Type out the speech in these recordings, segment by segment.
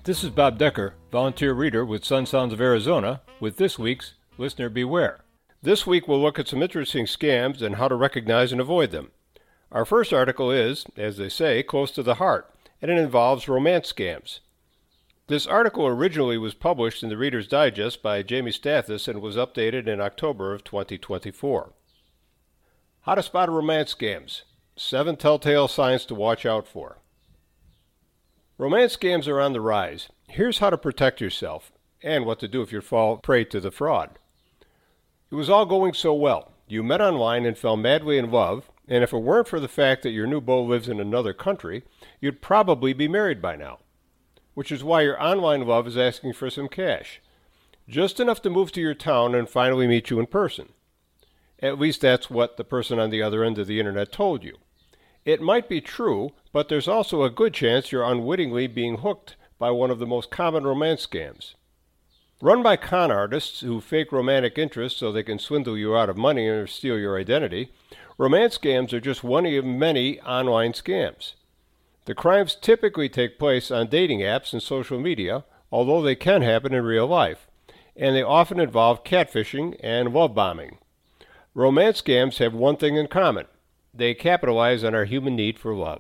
This is Bob Decker, volunteer reader with Sun Sounds of Arizona, with this week's Listener Beware. This week we'll look at some interesting scams and how to recognize and avoid them. Our first article is, as they say, close to the heart, and it involves romance scams. This article originally was published in the Reader's Digest by Jamie Stathis and was updated in October of 2024. How to spot romance scams. 7 telltale signs to watch out for. Romance scams are on the rise. Here's how to protect yourself, and what to do if you fall prey to the fraud. It was all going so well. You met online and fell madly in love, and if it weren't for the fact that your new beau lives in another country, you'd probably be married by now. Which is why your online love is asking for some cash. Just enough to move to your town and finally meet you in person. At least that's what the person on the other end of the internet told you. It might be true, but there's also a good chance you're unwittingly being hooked by one of the most common romance scams. Run by con artists who fake romantic interest so they can swindle you out of money or steal your identity, romance scams are just one of many online scams. The crimes typically take place on dating apps and social media, although they can happen in real life, and they often involve catfishing and love bombing. Romance scams have one thing in common. They capitalize on our human need for love.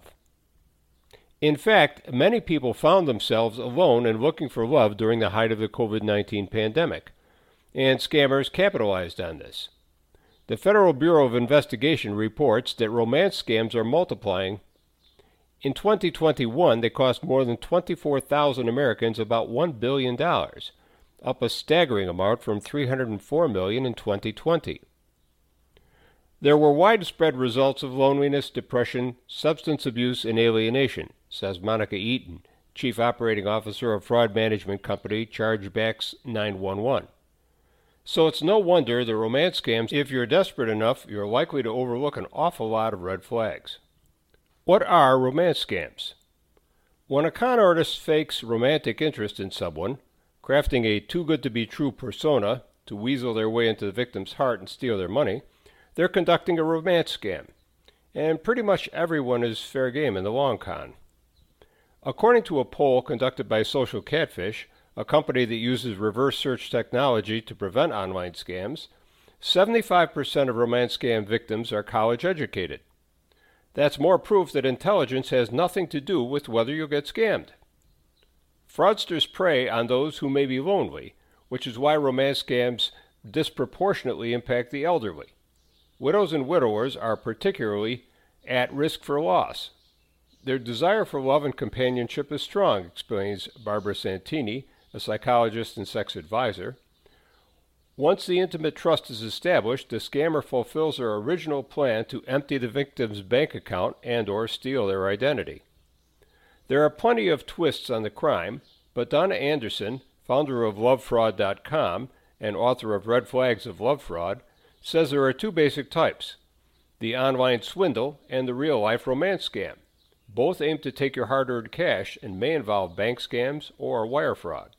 In fact, many people found themselves alone and looking for love during the height of the COVID-19 pandemic, and scammers capitalized on this. The Federal Bureau of Investigation reports that romance scams are multiplying. In 2021, they cost more than 24,000 Americans about $1 billion, up a staggering amount from $304 million in 2020. There were widespread results of loneliness, depression, substance abuse, and alienation, says Monica Eaton, Chief Operating Officer of fraud management company Chargebacks 911. So it's no wonder the romance scams, if you're desperate enough, you're likely to overlook an awful lot of red flags. What are romance scams? When a con artist fakes romantic interest in someone, crafting a too-good-to-be-true persona to weasel their way into the victim's heart and steal their money, they're conducting a romance scam, and pretty much everyone is fair game in the long con. According to a poll conducted by Social Catfish, a company that uses reverse search technology to prevent online scams, 75% of romance scam victims are college educated. That's more proof that intelligence has nothing to do with whether you'll get scammed. Fraudsters prey on those who may be lonely, which is why romance scams disproportionately impact the elderly. Widows and widowers are particularly at risk for loss. Their desire for love and companionship is strong, explains Barbara Santini, a psychologist and sex advisor. Once the intimate trust is established, the scammer fulfills their original plan to empty the victim's bank account and/or steal their identity. There are plenty of twists on the crime, but Donna Anderson, founder of LoveFraud.com and author of Red Flags of Love Fraud, says there are 2 basic types, the online swindle and the real-life romance scam. Both aim to take your hard-earned cash and may involve bank scams or wire fraud.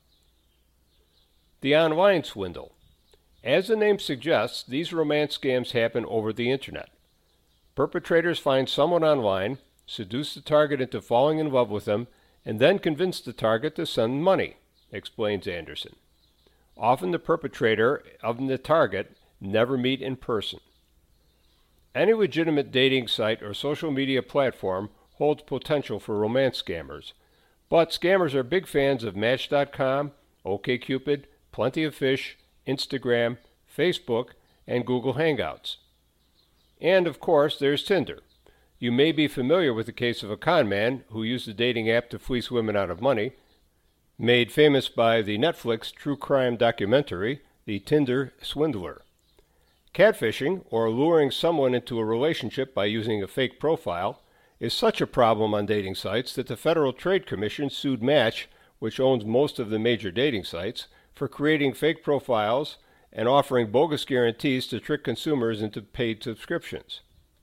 The online swindle. As the name suggests, these romance scams happen over the internet. Perpetrators find someone online, seduce the target into falling in love with them, and then convince the target to send money, explains Anderson. Often the perpetrator of the target never meet in person. Any legitimate dating site or social media platform holds potential for romance scammers, but scammers are big fans of Match.com, OkCupid, Plenty of Fish, Instagram, Facebook, and Google Hangouts. And of course, there's Tinder. You may be familiar with the case of a con man who used the dating app to fleece women out of money, made famous by the Netflix true crime documentary, The Tinder Swindler. Catfishing, or luring someone into a relationship by using a fake profile, is such a problem on dating sites that the Federal Trade Commission sued Match, which owns most of the major dating sites, for creating fake profiles and offering bogus guarantees to trick consumers into paid subscriptions.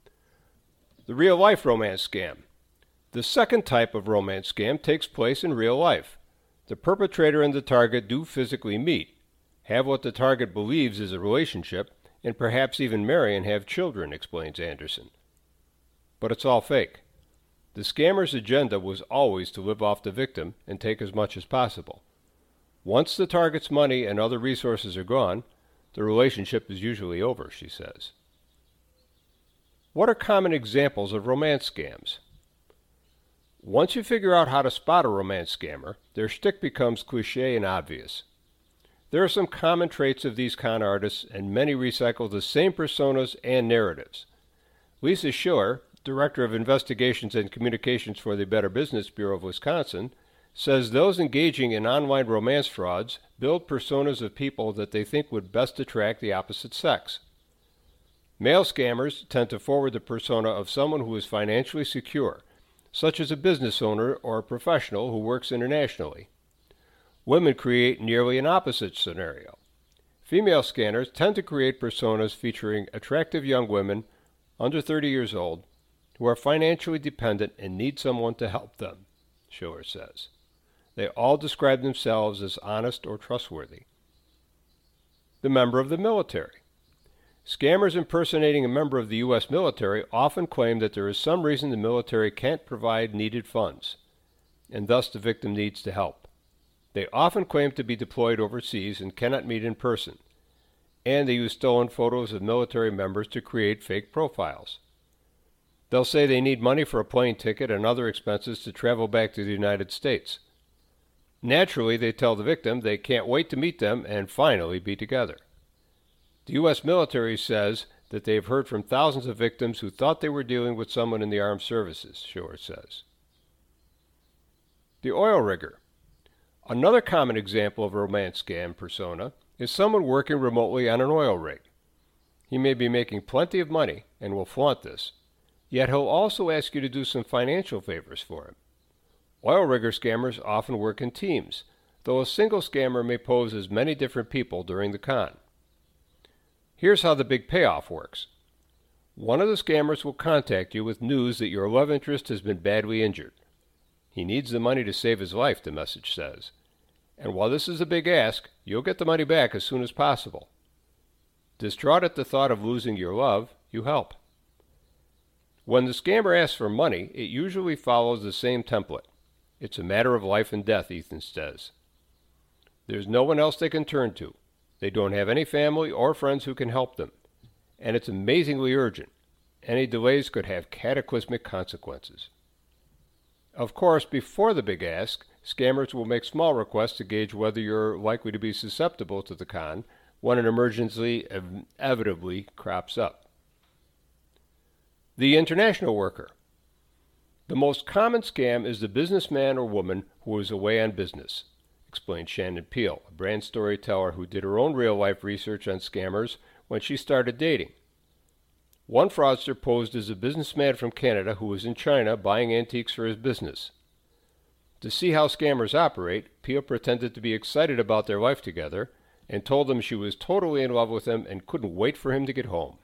The real-life romance scam. The second type of romance scam takes place in real life. The perpetrator and the target do physically meet, have what the target believes is a relationship, and perhaps even marry and have children, explains Anderson. But it's all fake. The scammer's agenda was always to live off the victim and take as much as possible. Once the target's money and other resources are gone, the relationship is usually over, she says. What are common examples of romance scams? Once you figure out how to spot a romance scammer, their shtick becomes cliché and obvious. There are some common traits of these con artists, and many recycle the same personas and narratives. Lisa Schiller, Director of Investigations and Communications for the Better Business Bureau of Wisconsin, says those engaging in online romance frauds build personas of people that they think would best attract the opposite sex. Male scammers tend to forward the persona of someone who is financially secure, such as a business owner or a professional who works internationally. Women create nearly an opposite scenario. Female scanners tend to create personas featuring attractive young women under 30 years old who are financially dependent and need someone to help them, Schiller says. They all describe themselves as honest or trustworthy. The member of the military. Scammers impersonating a member of the U.S. military often claim that there is some reason the military can't provide needed funds, and thus the victim needs to help. They often claim to be deployed overseas and cannot meet in person, and they use stolen photos of military members to create fake profiles. They'll say they need money for a plane ticket and other expenses to travel back to the United States. Naturally, they tell the victim they can't wait to meet them and finally be together. The U.S. military says that they have heard from thousands of victims who thought they were dealing with someone in the armed services, Schiller says. The oil rigger. Another common example of a romance scam persona is someone working remotely on an oil rig. He may be making plenty of money and will flaunt this, yet he'll also ask you to do some financial favors for him. Oil rigger scammers often work in teams, though a single scammer may pose as many different people during the con. Here's how the big payoff works. One of the scammers will contact you with news that your love interest has been badly injured. He needs the money to save his life, the message says. And while this is a big ask, you'll get the money back as soon as possible. Distraught at the thought of losing your love, you help. When the scammer asks for money, it usually follows the same template. It's a matter of life and death, Ethan says. There's no one else they can turn to. They don't have any family or friends who can help them. And it's amazingly urgent. Any delays could have cataclysmic consequences. Of course, before the big ask, scammers will make small requests to gauge whether you're likely to be susceptible to the con when an emergency inevitably crops up. The international worker. The most common scam is the businessman or woman who is away on business, explained Shannon Peel, a brand storyteller who did her own real-life research on scammers when she started dating. One fraudster posed as a businessman from Canada who was in China buying antiques for his business. To see how scammers operate, Peel pretended to be excited about their life together and told them she was totally in love with him and couldn't wait for him to get home.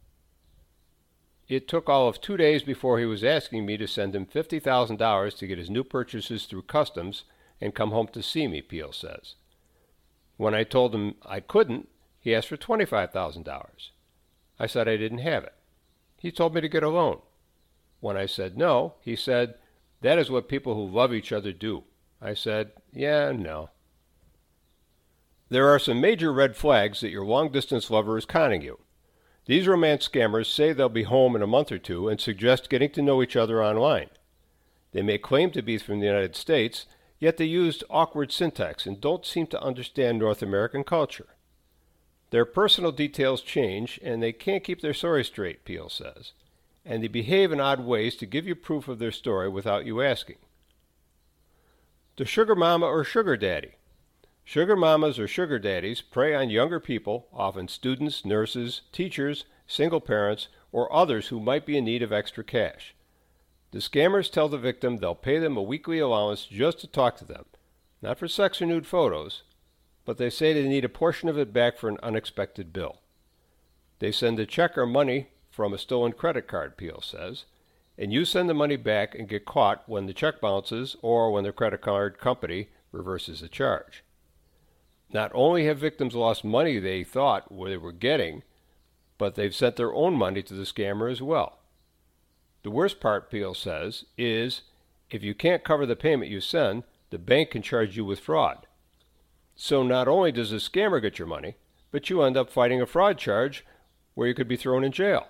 It took all of 2 days before he was asking me to send him $50,000 to get his new purchases through customs and come home to see me, Peel says. When I told him I couldn't, he asked for $25,000. I said I didn't have it. He told me to get a loan. When I said no, he said, "That is what people who love each other do." I said, "Yeah, no." There are some major red flags that your long-distance lover is conning you. These romance scammers say they'll be home in a month or two and suggest getting to know each other online. They may claim to be from the United States, yet they use awkward syntax and don't seem to understand North American culture. Their personal details change, and they can't keep their story straight, Peel says, and they behave in odd ways to give you proof of their story without you asking. The sugar mama or sugar daddy. Sugar mamas or sugar daddies prey on younger people, often students, nurses, teachers, single parents, or others who might be in need of extra cash. The scammers tell the victim they'll pay them a weekly allowance just to talk to them, not for sex or nude photos, but they say they need a portion of it back for an unexpected bill. They send a check or money from a stolen credit card, Peel says, and you send the money back and get caught when the check bounces or when the credit card company reverses the charge. Not only have victims lost money they thought they were getting, but they've sent their own money to the scammer as well. The worst part, Peel says, is if you can't cover the payment you send, the bank can charge you with fraud. So not only does the scammer get your money, but you end up fighting a fraud charge where you could be thrown in jail.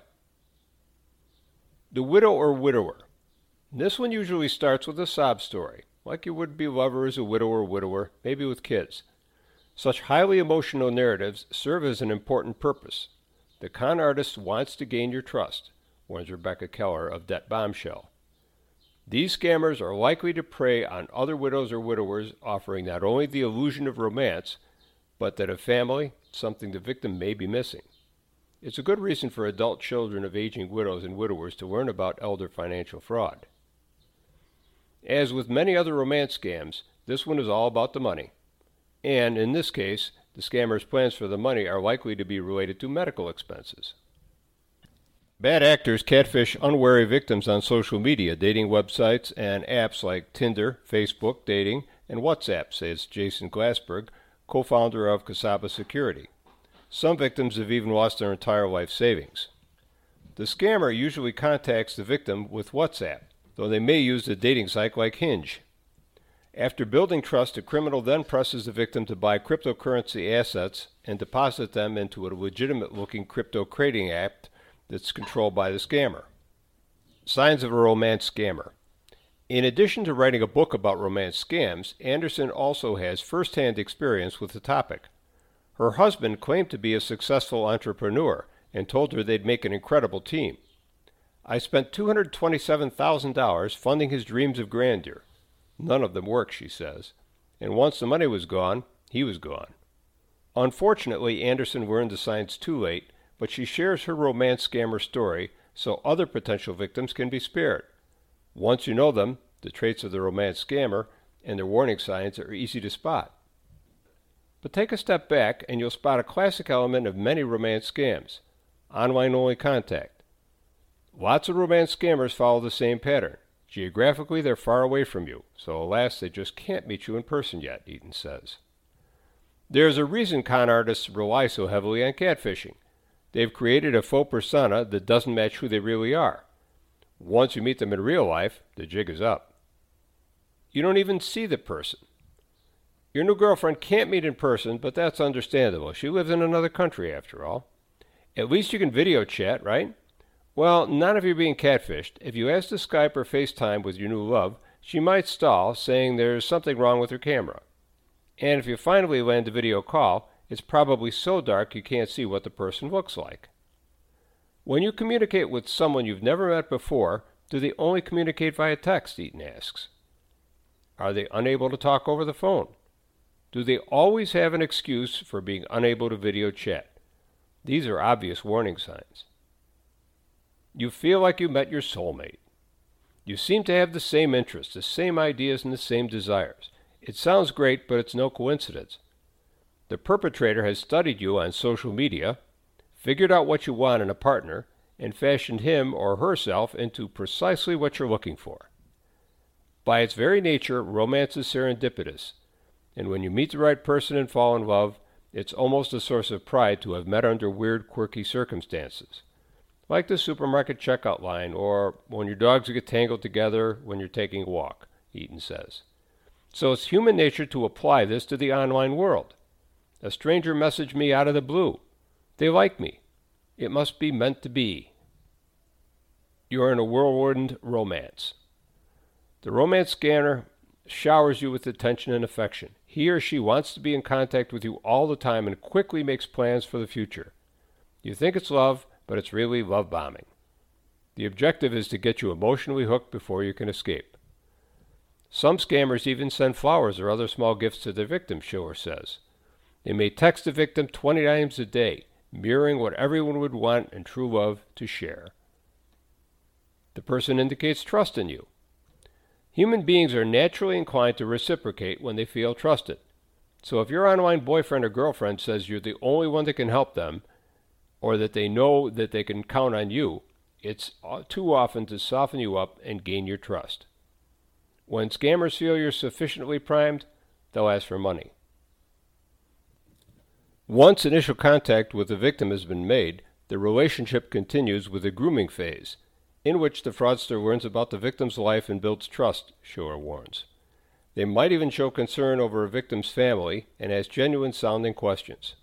The widow or widower. This one usually starts with a sob story, like your would-be lover is a widow or widower, maybe with kids. Such highly emotional narratives serve as an important purpose. The con artist wants to gain your trust, warns Rebecca Keller of Debt Bombshell. These scammers are likely to prey on other widows or widowers, offering not only the illusion of romance, but that of family, something the victim may be missing. It's a good reason for adult children of aging widows and widowers to learn about elder financial fraud. As with many other romance scams, this one is all about the money. And in this case, the scammer's plans for the money are likely to be related to medical expenses. Bad actors catfish unwary victims on social media, dating websites and apps like Tinder, Facebook Dating, and WhatsApp, says Jason Glassberg, co-founder of Casaba Security. Some victims have even lost their entire life savings. The scammer usually contacts the victim with WhatsApp, though they may use a dating site like Hinge. After building trust, the criminal then presses the victim to buy cryptocurrency assets and deposit them into a legitimate-looking crypto trading app that's controlled by the scammer. Signs of a romance scammer. In addition to writing a book about romance scams, Anderson also has first-hand experience with the topic. Her husband claimed to be a successful entrepreneur and told her they'd make an incredible team. I spent $227,000 funding his dreams of grandeur. None of them worked, she says. And once the money was gone, he was gone. Unfortunately, Anderson learned the signs too late, but she shares her romance scammer story so other potential victims can be spared. Once you know them, the traits of the romance scammer and their warning signs are easy to spot. But take a step back and you'll spot a classic element of many romance scams: online-only contact. Lots of romance scammers follow the same pattern. Geographically, they're far away from you, so alas, they just can't meet you in person yet, Eaton says. There's a reason con artists rely so heavily on catfishing. They've created a faux persona that doesn't match who they really are. Once you meet them in real life, the jig is up. You don't even see the person. Your new girlfriend can't meet in person, but that's understandable. She lives in another country, after all. At least you can video chat, right? Well, not if you're being catfished. If you ask to Skype or FaceTime with your new love, she might stall, saying there's something wrong with her camera. And if you finally land a video call, it's probably so dark you can't see what the person looks like. When you communicate with someone you've never met before, do they only communicate via text, Eaton asks. Are they unable to talk over the phone? Do they always have an excuse for being unable to video chat? These are obvious warning signs. You feel like you met your soulmate. You seem to have the same interests, the same ideas, and the same desires. It sounds great, but it's no coincidence. The perpetrator has studied you on social media, figured out what you want in a partner, and fashioned him or herself into precisely what you're looking for. By its very nature, romance is serendipitous, and when you meet the right person and fall in love, it's almost a source of pride to have met under weird, quirky circumstances. Like the supermarket checkout line, or when your dogs get tangled together when you're taking a walk, Eaton says. So it's human nature to apply this to the online world. A stranger messaged me out of the blue. They like me. It must be meant to be. You're in a whirlwind romance. The romance scammer showers you with attention and affection. He or she wants to be in contact with you all the time and quickly makes plans for the future. You think it's love, but it's really love bombing. The objective is to get you emotionally hooked before you can escape. Some scammers even send flowers or other small gifts to their victims, Schiller says. They may text the victim 20 times a day, mirroring what everyone would want in true love to share. The person indicates trust in you. Human beings are naturally inclined to reciprocate when they feel trusted. So if your online boyfriend or girlfriend says you're the only one that can help them, or that they know that they can count on you, it's too often to soften you up and gain your trust. When scammers feel you're sufficiently primed, they'll ask for money. Once initial contact with the victim has been made, the relationship continues with the grooming phase. in which the fraudster learns about the victim's life and builds trust, Schiller warns. They might even show concern over a victim's family and ask genuine-sounding questions.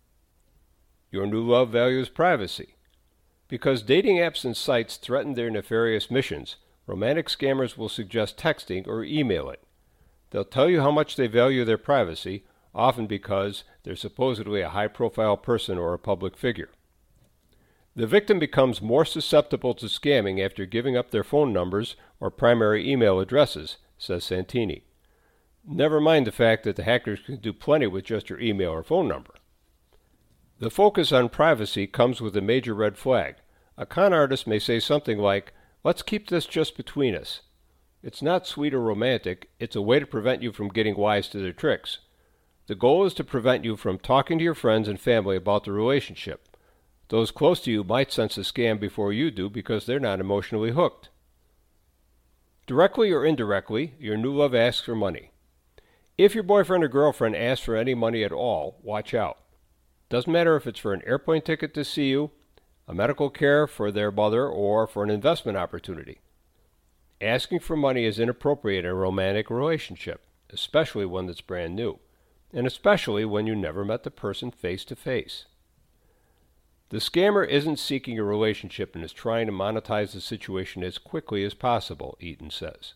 Your new love values privacy. Because dating apps and sites threaten their nefarious missions, romantic scammers will suggest texting or emailing. They'll tell you how much they value their privacy, often because they're supposedly a high-profile person or a public figure. The victim becomes more susceptible to scamming after giving up their phone numbers or primary email addresses, says Santini. Never mind the fact that the hackers can do plenty with just your email or phone number. The focus on privacy comes with a major red flag. A con artist may say something like, "Let's keep this just between us." It's not sweet or romantic, it's a way to prevent you from getting wise to their tricks. The goal is to prevent you from talking to your friends and family about the relationship. Those close to you might sense a scam before you do because they're not emotionally hooked. Directly or indirectly, your new love asks for money. If your boyfriend or girlfriend asks for any money at all, watch out. Doesn't matter if it's for an airplane ticket to see you, a medical care for their mother, or for an investment opportunity. Asking for money is inappropriate in a romantic relationship, especially one that's brand new, and especially when you never met the person face to face. The scammer isn't seeking a relationship and is trying to monetize the situation as quickly as possible, Eaton says.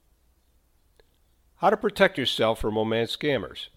How to protect yourself from romance scammers.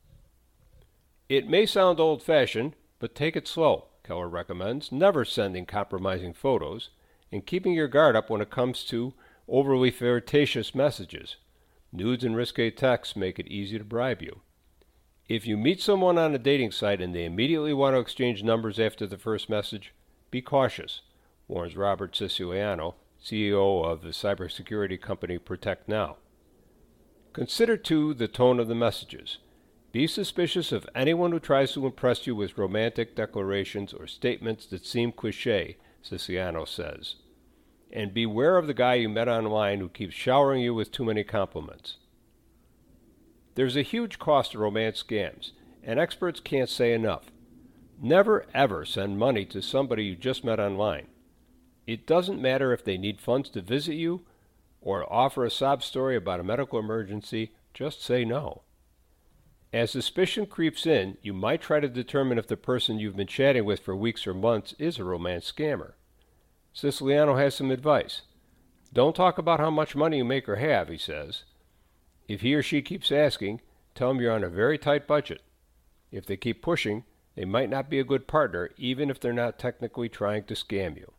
It may sound old-fashioned, but take it slow, Keller recommends, never sending compromising photos, and keeping your guard up when it comes to overly flirtatious messages. Nudes and risque texts make it easy to bribe you. If you meet someone on a dating site and they immediately want to exchange numbers after the first message, be cautious, warns Robert Siciliano, CEO of the cybersecurity company Protect Now. Consider, too, the tone of the messages. Be suspicious of anyone who tries to impress you with romantic declarations or statements that seem cliché, Siciliano says. And beware of the guy you met online who keeps showering you with too many compliments. There's a huge cost to romance scams, and experts can't say enough. Never ever send money to somebody you just met online. It doesn't matter if they need funds to visit you or offer a sob story about a medical emergency, just say no. As suspicion creeps in, you might try to determine if the person you've been chatting with for weeks or months is a romance scammer. Siciliano has some advice. Don't talk about how much money you make or have, he says. If he or she keeps asking, tell them you're on a very tight budget. If they keep pushing, they might not be a good partner, even if they're not technically trying to scam you.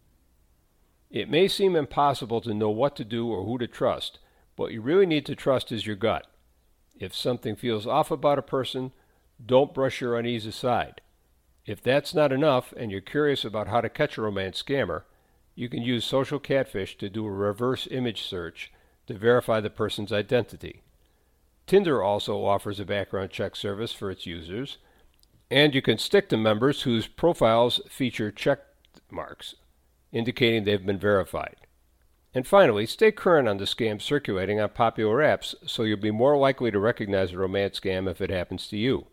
It may seem impossible to know what to do or who to trust, but what you really need to trust is your gut. If something feels off about a person, don't brush your unease aside. If that's not enough and you're curious about how to catch a romance scammer, you can use Social Catfish to do a reverse image search to verify the person's identity. Tinder also offers a background check service for its users, and you can stick to members whose profiles feature check marks, indicating they've been verified. And finally, stay current on the scams circulating on popular apps so you'll be more likely to recognize a romance scam if it happens to you.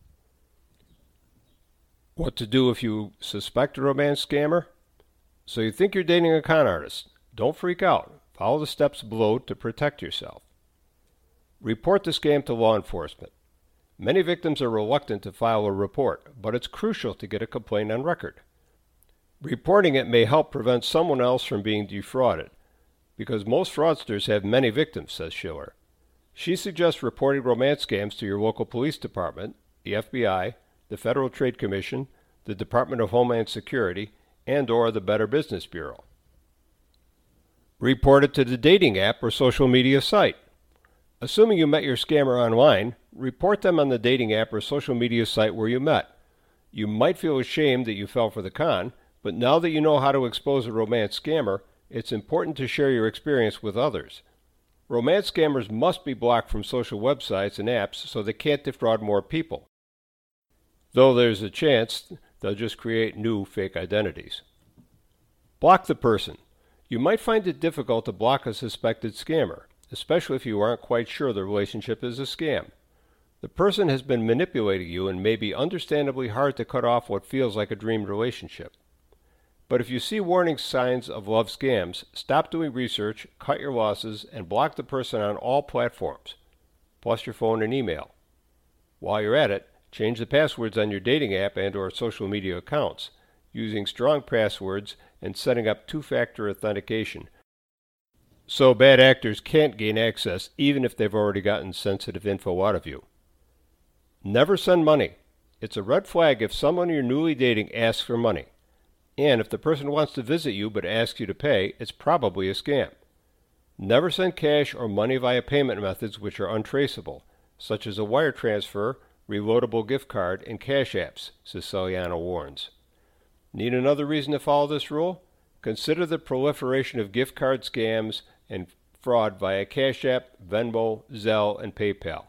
What to do if you suspect a romance scammer? So you think you're dating a con artist. Don't freak out. Follow the steps below to protect yourself. Report the scam to law enforcement. Many victims are reluctant to file a report, but it's crucial to get a complaint on record. Reporting it may help prevent someone else from being defrauded, because most fraudsters have many victims, says Schiller. She suggests reporting romance scams to your local police department, the FBI, the Federal Trade Commission, the Department of Homeland Security, and/or the Better Business Bureau. Report it to the dating app or social media site. Assuming you met your scammer online, report them on the dating app or social media site where you met. You might feel ashamed that you fell for the con, but now that you know how to expose a romance scammer, it's important to share your experience with others. Romance scammers must be blocked from social websites and apps so they can't defraud more people. Though there's a chance they'll just create new fake identities. Block the person. You might find it difficult to block a suspected scammer, especially if you aren't quite sure the relationship is a scam. The person has been manipulating you and may be understandably hard to cut off what feels like a dream relationship. But if you see warning signs of love scams, stop doing research, cut your losses, and block the person on all platforms, plus your phone and email. While you're at it, change the passwords on your dating app and/or social media accounts, using strong passwords and setting up two-factor authentication, so bad actors can't gain access even if they've already gotten sensitive info out of you. Never send money. It's a red flag if someone you're newly dating asks for money. And if the person wants to visit you but asks you to pay, it's probably a scam. Never send cash or money via payment methods which are untraceable, such as a wire transfer, reloadable gift card, and cash apps, Siciliano warns. Need another reason to follow this rule? Consider the proliferation of gift card scams and fraud via Cash App, Venmo, Zelle, and PayPal.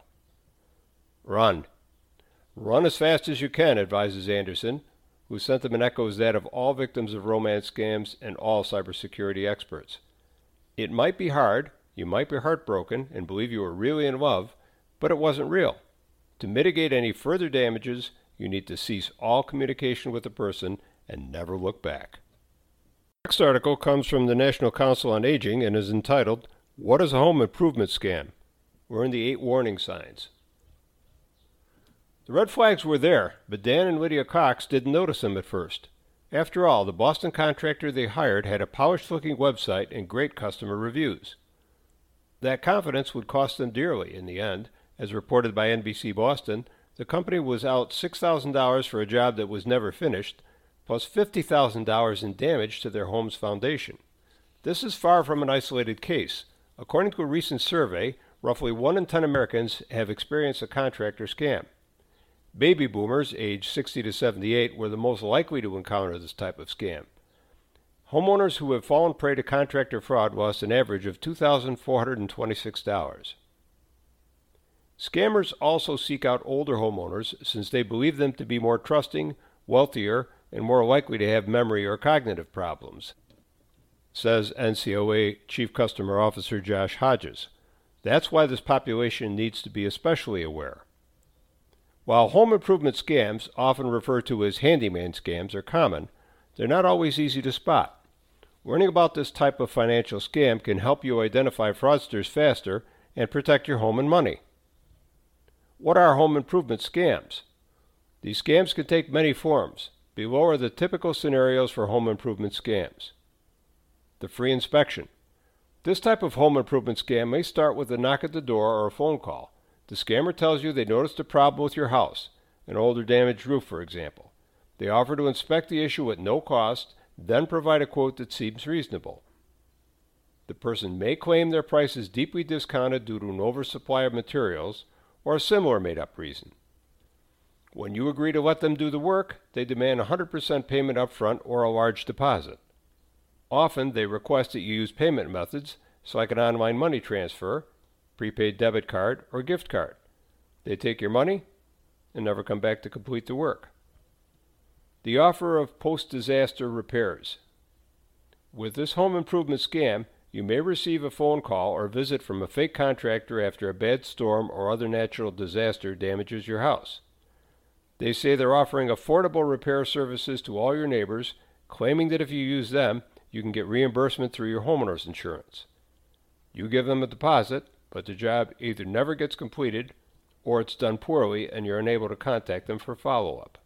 Run. Run as fast as you can, advises Anderson, whose sentiment echoes that of all victims of romance scams and all cybersecurity experts. It might be hard, you might be heartbroken and believe you were really in love, but it wasn't real. To mitigate any further damages, you need to cease all communication with the person and never look back. The next article comes from the National Council on Aging and is entitled, What is a Home Improvement Scam? We're in the 8 warning signs. The red flags were there, but Dan and Lydia Cox didn't notice them at first. After all, the Boston contractor they hired had a polished-looking website and great customer reviews. That confidence would cost them dearly in the end. As reported by NBC Boston, the company was out $6,000 for a job that was never finished, plus $50,000 in damage to their home's foundation. This is far from an isolated case. According to a recent survey, roughly 1 in 10 Americans have experienced a contractor scam. Baby boomers, aged 60 to 78, were the most likely to encounter this type of scam. Homeowners who have fallen prey to contractor fraud lost an average of $2,426. Scammers also seek out older homeowners since they believe them to be more trusting, wealthier, and more likely to have memory or cognitive problems, says NCOA Chief Customer Officer Josh Hodges. That's why this population needs to be especially aware. While home improvement scams, often referred to as handyman scams, are common, they're not always easy to spot. Learning about this type of financial scam can help you identify fraudsters faster and protect your home and money. What are home improvement scams? These scams can take many forms. Below are the typical scenarios for home improvement scams. The free inspection. This type of home improvement scam may start with a knock at the door or a phone call. The scammer tells you they noticed a problem with your house, an old or damaged roof, for example. They offer to inspect the issue at no cost, then provide a quote that seems reasonable. The person may claim their price is deeply discounted due to an oversupply of materials or a similar made-up reason. When you agree to let them do the work, they demand 100% payment up front or a large deposit. Often, they request that you use payment methods, like an online money transfer, prepaid debit card, or gift card. They take your money and never come back to complete the work. The offer of post-disaster repairs. With this home improvement scam, you may receive a phone call or visit from a fake contractor after a bad storm or other natural disaster damages your house. They say they're offering affordable repair services to all your neighbors, claiming that if you use them, you can get reimbursement through your homeowner's insurance. You give them a deposit, but the job either never gets completed or it's done poorly and you're unable to contact them for follow-up.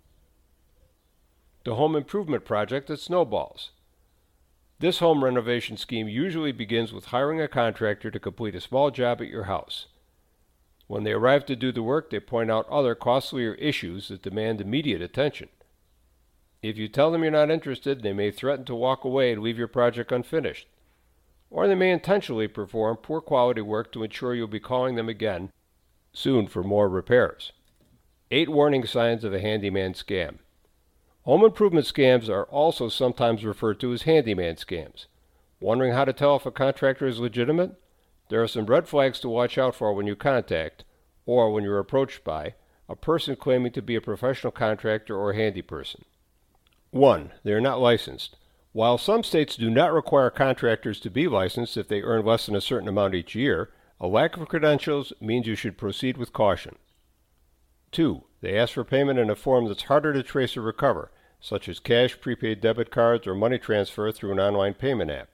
The home improvement project that snowballs. This home renovation scheme usually begins with hiring a contractor to complete a small job at your house. When they arrive to do the work, they point out other costlier issues that demand immediate attention. If you tell them you're not interested, they may threaten to walk away and leave your project unfinished. Or they may intentionally perform poor quality work to ensure you'll be calling them again soon for more repairs. 8 warning signs of a handyman scam. Home improvement scams are also sometimes referred to as handyman scams. Wondering how to tell if a contractor is legitimate? There are some red flags to watch out for when you contact, or when you're approached by, a person claiming to be a professional contractor or handy person. 1. They are not licensed. While some states do not require contractors to be licensed if they earn less than a certain amount each year, a lack of credentials means you should proceed with caution. 2. They ask for payment in a form that's harder to trace or recover. such as cash, prepaid debit cards, or money transfer through an online payment app.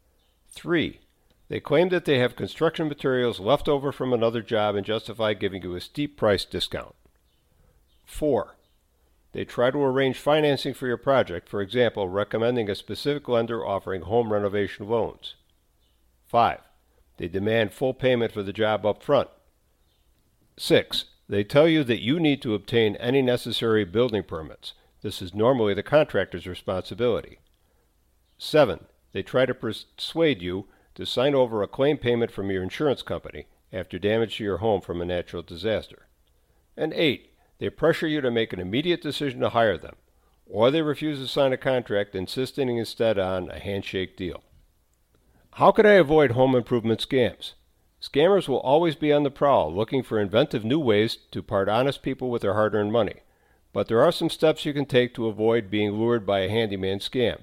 3. They claim that they have construction materials left over from another job and justify giving you a steep price discount. 4. They try to arrange financing for your project, for example, recommending a specific lender offering home renovation loans. 5. They demand full payment for the job up front. 6. They tell you that you need to obtain any necessary building permits. This is normally the contractor's responsibility. 7. They try to persuade you to sign over a claim payment from your insurance company after damage to your home from a natural disaster. And 8. They pressure you to make an immediate decision to hire them, or they refuse to sign a contract, insisting instead on a handshake deal. How could I avoid home improvement scams? Scammers will always be on the prowl, looking for inventive new ways to part honest people with their hard-earned money. But there are some steps you can take to avoid being lured by a handyman scam.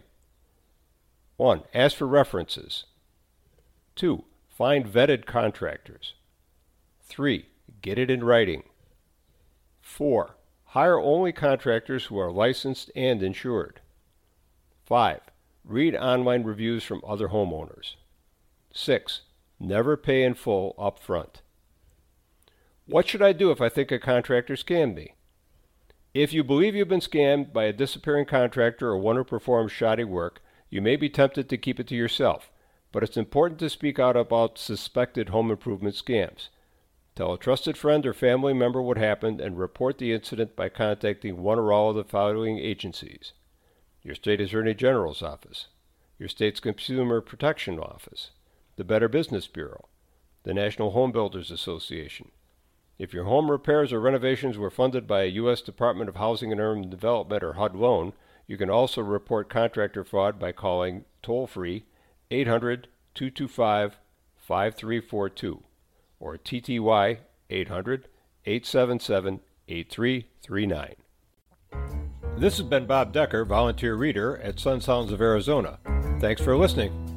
1. Ask for references. 2. Find vetted contractors. 3. Get it in writing. 4. Hire only contractors who are licensed and insured. 5. Read online reviews from other homeowners. 6. Never pay in full up front. What should I do if I think a contractor scammed me? If you believe you've been scammed by a disappearing contractor or one who performs shoddy work, you may be tempted to keep it to yourself, but it's important to speak out about suspected home improvement scams. Tell a trusted friend or family member what happened and report the incident by contacting one or all of the following agencies: your state attorney general's office, your state's consumer protection office, the Better Business Bureau, the National Home Builders Association. If your home repairs or renovations were funded by a U.S. Department of Housing and Urban Development or HUD loan, you can also report contractor fraud by calling toll-free 800-225-5342 or TTY 800-877-8339. This has been Bob Decker, volunteer reader at Sun Sounds of Arizona. Thanks for listening.